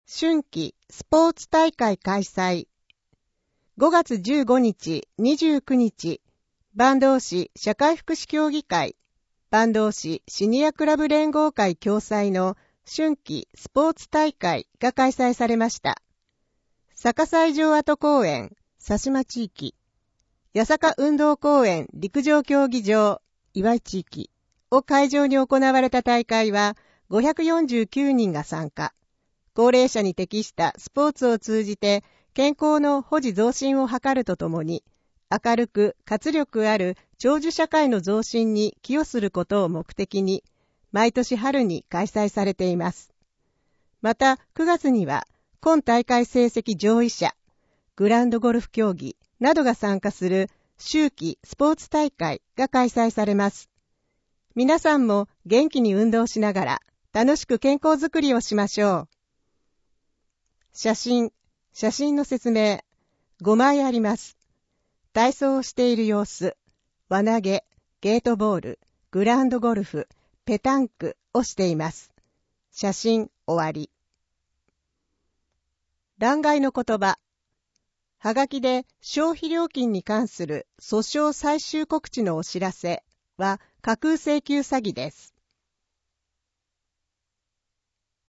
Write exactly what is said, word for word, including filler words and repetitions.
春季スポーツ大会開催。ごがつじゅうごにち、にじゅうくにち、坂東市社会福祉協議会、坂東市シニアクラブ連合会共催の春季スポーツ大会が開催されました。坂西城跡公園、佐島地域、八坂運動公園陸上競技場、岩井地域を会場に行われた大会はごひゃくよんじゅうきゅうにんが参加。高齢者に適したスポーツを通じて健康の保持増進を図るとともに、明るく活力ある長寿社会の増進に寄与することを目的に、毎年春に開催されています。また、くがつには、今大会成績上位者、グランドゴルフ競技などが参加する秋季スポーツ大会が開催されます。皆さんも元気に運動しながら、楽しく健康づくりをしましょう。写真、写真の説明、ごまいあります。体操をしている様子、輪投げ、ゲートボール、グラウンドゴルフ、ペタンクをしています。写真終わり。欄外の言葉。はがきで消費料金に関する訴訟最終告知のお知らせは架空請求詐欺です。